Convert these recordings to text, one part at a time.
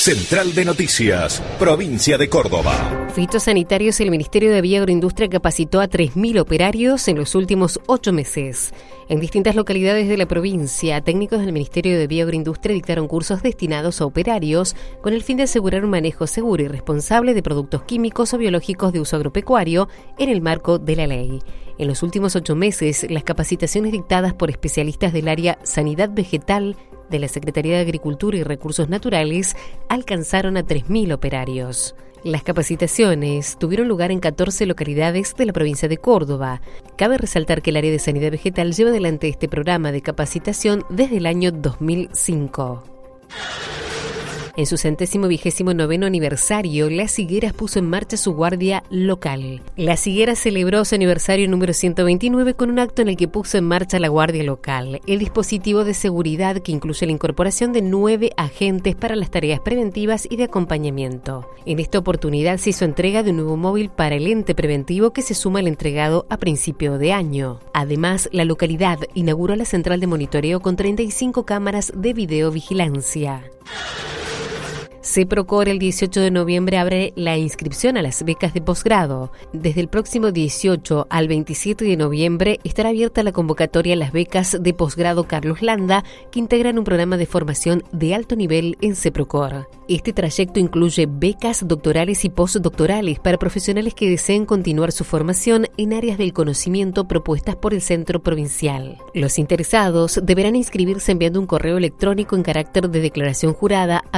Central de Noticias, provincia de Córdoba. Fitosanitarios, el Ministerio de Vía Agroindustria capacitó a 3.000 operarios en los últimos 8 meses. En distintas localidades de la provincia, técnicos del Ministerio de Vía Agroindustria dictaron cursos destinados a operarios con el fin de asegurar un manejo seguro y responsable de productos químicos o biológicos de uso agropecuario en el marco de la ley. En los últimos 8 meses, las capacitaciones dictadas por especialistas del área Sanidad Vegetal de la Secretaría de Agricultura y Recursos Naturales alcanzaron a 3.000 operarios. Las capacitaciones tuvieron lugar en 14 localidades de la provincia de Córdoba. Cabe resaltar que el área de Sanidad Vegetal lleva adelante este programa de capacitación desde el año 2005. En su 129º aniversario, Las Higueras puso en marcha su guardia local. Las Higueras celebró su aniversario número 129 con un acto en el que puso en marcha la guardia local, el dispositivo de seguridad que incluye la incorporación de 9 agentes para las tareas preventivas y de acompañamiento. En esta oportunidad se hizo entrega de un nuevo móvil para el ente preventivo que se suma al entregado a principio de año. Además, la localidad inauguró la central de monitoreo con 35 cámaras de videovigilancia. CEPROCOR el 18 de noviembre abre la inscripción a las becas de posgrado. Desde el próximo 18 al 27 de noviembre estará abierta la convocatoria a las becas de posgrado Carlos Landa, que integran un programa de formación de alto nivel en CEPROCOR. Este trayecto incluye becas doctorales y postdoctorales para profesionales que deseen continuar su formación en áreas del conocimiento propuestas por el Centro Provincial. Los interesados deberán inscribirse enviando un correo electrónico en carácter de declaración jurada a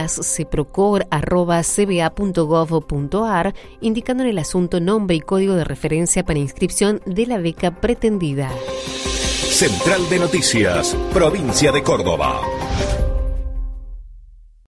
becasceprocor@cba.gov.ar, indicando en el asunto nombre y código de referencia para inscripción de la beca pretendida. Central de Noticias, provincia de Córdoba.